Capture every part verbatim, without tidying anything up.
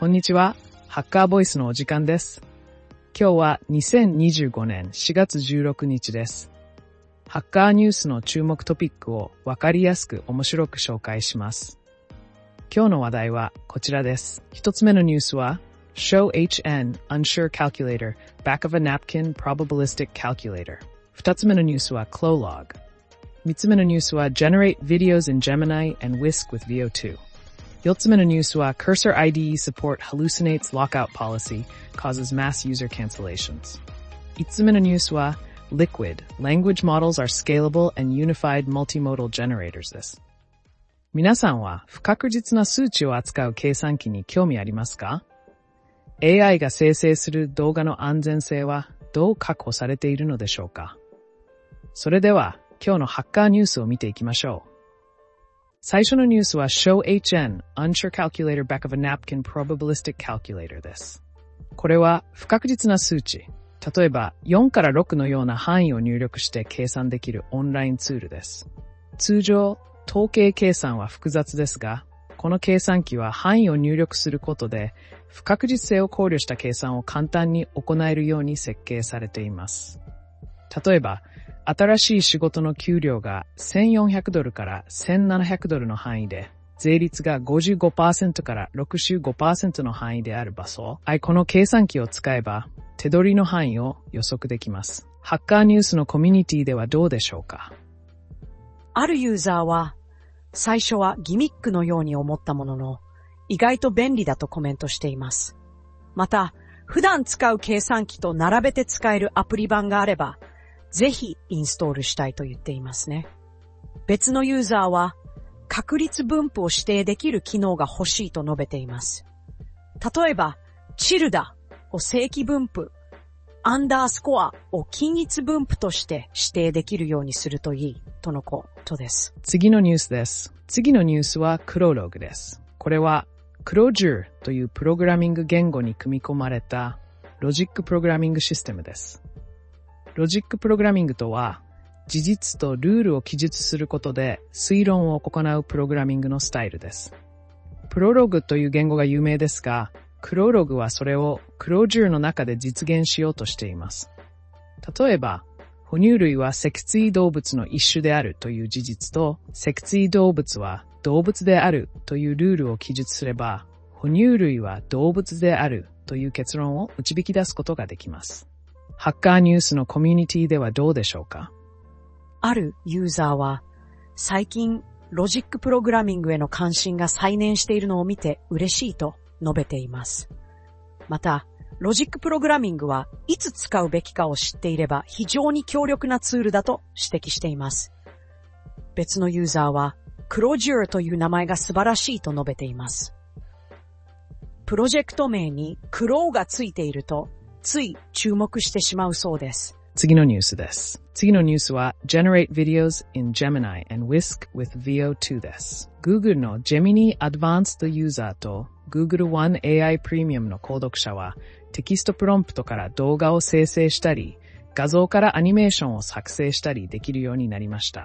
こんにちは。ハッカーボイスのお時間です。今日はにせんにじゅうごねんしがつじゅうろくにちです。ハッカーニュースの注目トピックをわかりやすく面白く紹介します。今日の話題はこちらです。一つ目のニュースは Show エイチエヌ Unsure Calculator Back of a Napkin Probabilistic Calculator。二つ目のニュースは Clolog。三つ目のニュースは Generate Videos in Gemini and Whisk with ブイオーツー。四つ目のニュースは Cursor アイディー Support Hallucinates Lockout Policy Causes Mass User Cancellations。五つ目のニュースは Liquid Language Models are Scalable and Unified Multimodal Generators です。皆さんは不確実な数値を扱う計算機に興味ありますか？ エーアイ が生成する動画の安全性はどう確保されているのでしょうか？それでは今日のハッカーニュースを見ていきましょう。最初のニュースは Show エイチエヌ Unsure Calculator Back of a Napkin Probabilistic Calculator です。これは不確実な数値、例えばよんからろくのような範囲を入力して計算できるオンラインツールです。通常、統計計算は複雑ですが、この計算機は範囲を入力することで不確実性を考慮した計算を簡単に行えるように設計されています。例えば、新しい仕事の給料がせんよんひゃくドルからせんななひゃくドルの範囲で、税率が ごじゅうごパーセント から ろくじゅうごパーセント の範囲である場所、この計算機を使えば手取りの範囲を予測できます。ハッカーニュースのコミュニティではどうでしょうか？ あるユーザーは、最初はギミックのように思ったものの、意外と便利だとコメントしています。また、普段使う計算機と並べて使えるアプリ版があれば、ぜひインストールしたいと言っていますね。別のユーザーは、確率分布を指定できる機能が欲しいと述べています。例えば、チルダを正規分布、アンダースコアを均一分布として指定できるようにするといいとのことです。 次のニュースです。次のニュースはクロログです。これは、クロジューというプログラミング言語に組み込まれたロジックプログラミングシステムです。ロジックプログラミングとは、事実とルールを記述することで推論を行うプログラミングのスタイルです。プロログという言語が有名ですが、クロログはそれをクロジューの中で実現しようとしています。例えば、哺乳類は脊椎動物の一種であるという事実と、脊椎動物は動物であるというルールを記述すれば、哺乳類は動物であるという結論を導き出すことができます。ハッカーニュースのコミュニティではどうでしょうか？ あるユーザーは、最近ロジックプログラミングへの関心が再燃しているのを見て嬉しいと述べています。また、ロジックプログラミングはいつ使うべきかを知っていれば非常に強力なツールだと指摘しています。別のユーザーは、クロジューという名前が素晴らしいと述べています。プロジェクト名にクローがついていると、つい注目してしまうそうです。 次のニュースです。次のニュースは Generate Videos in Gemini and Whisk with ブイオーツー です。Google の Gemini Advanced ユーザーと Google One エーアイ Premium の購読者はテキストプロンプトから動画を生成したり、画像からアニメーションを作成したりできるようになりました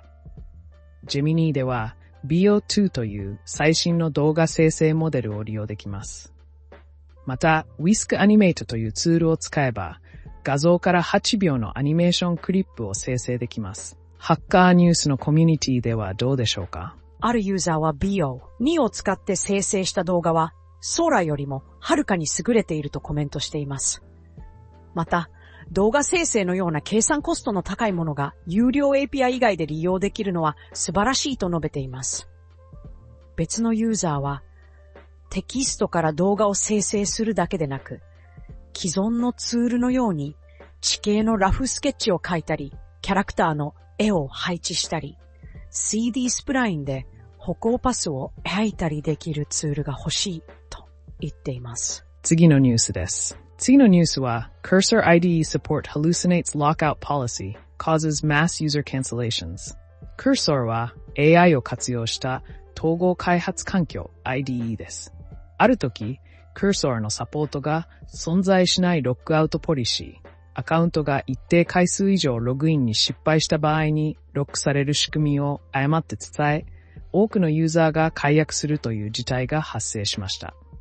。Gemini では ブイオーツー という最新の動画生成モデルを利用できます。また、Whisk Animate というツールを使えば、画像からはちびょうのアニメーションクリップを生成できます。ハッカーニュースのコミュニティではどうでしょうか？ あるユーザーは ビーオーに を使って生成した動画は、空よりもはるかに優れているとコメントしています。また、動画生成のような計算コストの高いものが有料 エーピーアイ 以外で利用できるのは素晴らしいと述べています。別のユーザーは、テキストから動画を生成するだけでなく、既存のツールのように地形のラフスケッチを描いたり、キャラクターの絵を配置したり、シーディー スプラインで歩行パスを描いたりできるツールが欲しいと言っています。 次のニュースです。次のニュースは Cursor アイディー Support Hallucinates Lockout Policy Causes Mass User Cancellations。Cursor は エーアイ を活用した統合開発環境 アイディーイー です。ある時、Cursor のサポートが存在しないロックアウトポリシー、アカウントが一定回数以上ログインに失敗した場合にロックされる仕組みを誤って伝え、多くのユーザーが解約するという事態が発生しました。こ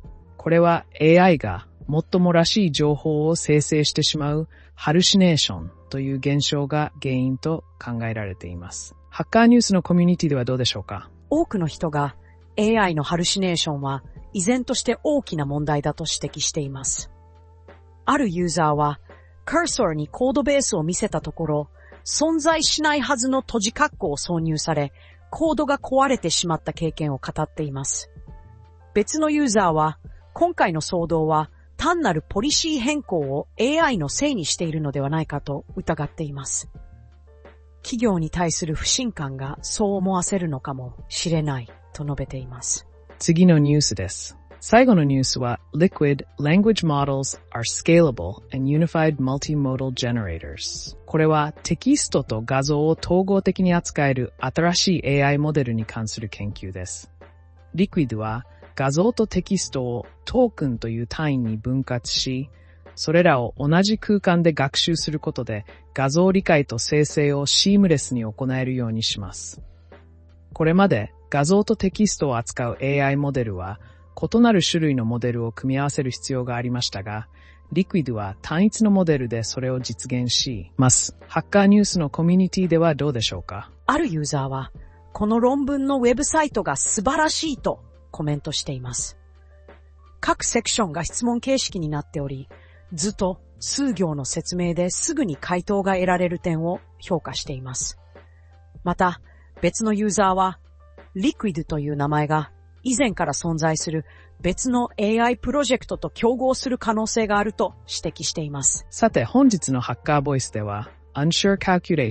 これは エーアイ がもっともらしい情報を生成してしまうハルシネーションという現象が原因と考えられています。ハッカーニュースのコミュニティではどうでしょうか？ 多くの人が エーアイ のハルシネーションは依然として大きな問題だと指摘しています。あるユーザーはカーソーにコードベースを見せたところ、存在しないはずの閉じ括弧を挿入され、コードが壊れてしまった経験を語っています。別のユーザーは、今回の騒動は単なるポリシー変更を エーアイ のせいにしているのではないかと疑っています。企業に対する不信感がそう思わせるのかもしれないと述べています。 次のニュースです。最後のニュースは Liquid Language Models are Scalable and Unified Multimodal Generators。これはテキストと画像を統合的に扱える新しい エーアイ モデルに関する研究です。Liquid は画像とテキストをトークンという単位に分割し、それらを同じ空間で学習することで画像理解と生成をシームレスに行えるようにします。これまで画像とテキストを扱う エーアイ モデルは異なる種類のモデルを組み合わせる必要がありましたが、Liquid は単一のモデルでそれを実現します。ハッカーニュースのコミュニティではどうでしょうか？ あるユーザーは、この論文のウェブサイトが素晴らしいとコメントしています。各セクションが質問形式になっており、図と数行の説明ですぐに回答が得られる点を評価しています。また、別のユーザーは、Liquid という名前が以前から存在する別の エーアイ プロジェクトと競合する可能性があると指摘しています。 さて、本日のハッカーボイスでは、Unsure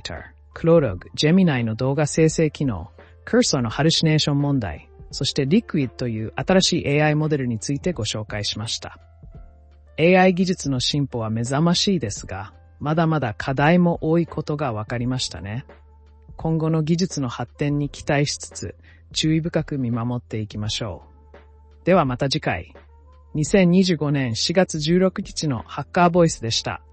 Calculator、Clorog、Gemini の動画生成機能、Cursor のハルシネーション問題、そして Liquid という新しい エーアイ モデルについてご紹介しました。エーアイ 技術の進歩は目覚ましいですが、まだまだ課題も多いことが分かりましたね。今後の技術の発展に期待しつつ、注意深く見守っていきましょう。ではまた次回。にせんにじゅうごねんしがつじゅうろくにちのハッカーボイスでした。